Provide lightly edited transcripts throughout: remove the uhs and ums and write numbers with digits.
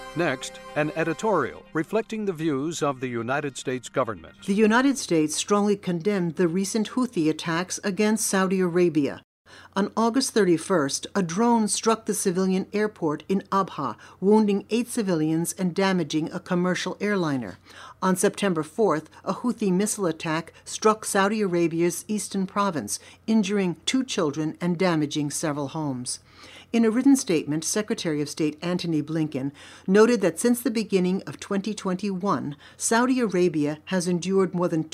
Next, an editorial reflecting the views of the United States government. The United States strongly condemned the recent Houthi attacks against Saudi Arabia. On August 31st, a drone struck the civilian airport in Abha, wounding 8 civilians and damaging a commercial airliner. On September 4th, a Houthi missile attack struck Saudi Arabia's eastern province, injuring 2 children and damaging several homes. In a written statement, Secretary of State Antony Blinken noted that since the beginning of 2021, Saudi Arabia has endured more than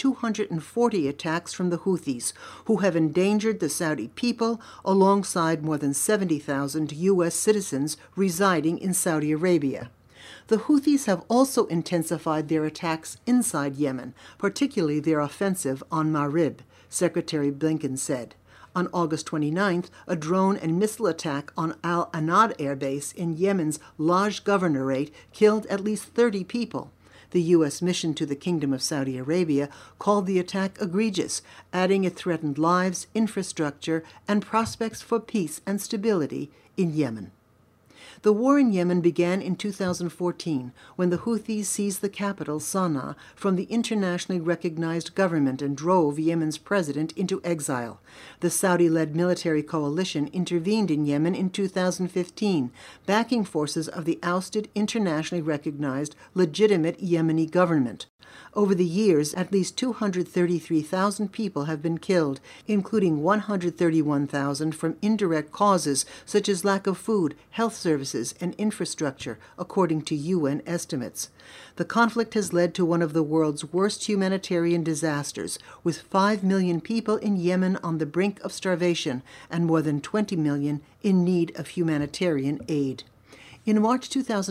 240 attacks from the Houthis, who have endangered the Saudi people alongside more than 70,000 U.S. citizens residing in Saudi Arabia. The Houthis have also intensified their attacks inside Yemen, particularly their offensive on Marib, Secretary Blinken said. On August 29th, a drone and missile attack on Al Anad Air Base in Yemen's Laj Governorate killed at least 30 people. The U.S. mission to the Kingdom of Saudi Arabia called the attack egregious, adding it threatened lives, infrastructure, and prospects for peace and stability in Yemen. The war in Yemen began in 2014 when the Houthis seized the capital, Sana'a, from the internationally recognized government and drove Yemen's president into exile. The Saudi-led military coalition intervened in Yemen in 2015, backing forces of the ousted, internationally recognized, legitimate Yemeni government. Over the years, at least 233,000 people have been killed, including 131,000 from indirect causes such as lack of food, health services, and infrastructure, according to UN estimates. The conflict has led to one of the world's worst humanitarian disasters, with 5 million people in Yemen on the brink of starvation and more than 20 million in need of humanitarian aid. In March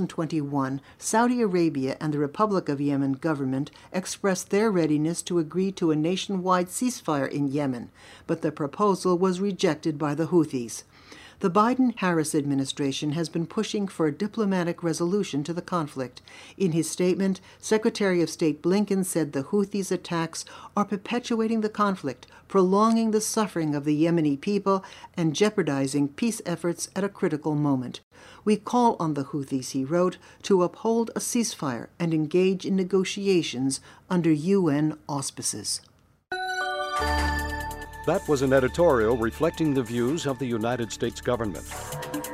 2021, Saudi Arabia and the Republic of Yemen government expressed their readiness to agree to a nationwide ceasefire in Yemen, but the proposal was rejected by the Houthis. The Biden-Harris administration has been pushing for a diplomatic resolution to the conflict. In his statement, Secretary of State Blinken said the Houthis' attacks are perpetuating the conflict, prolonging the suffering of the Yemeni people, and jeopardizing peace efforts at a critical moment. We call on the Houthis, he wrote, to uphold a ceasefire and engage in negotiations under UN auspices. That was an editorial reflecting the views of the United States government.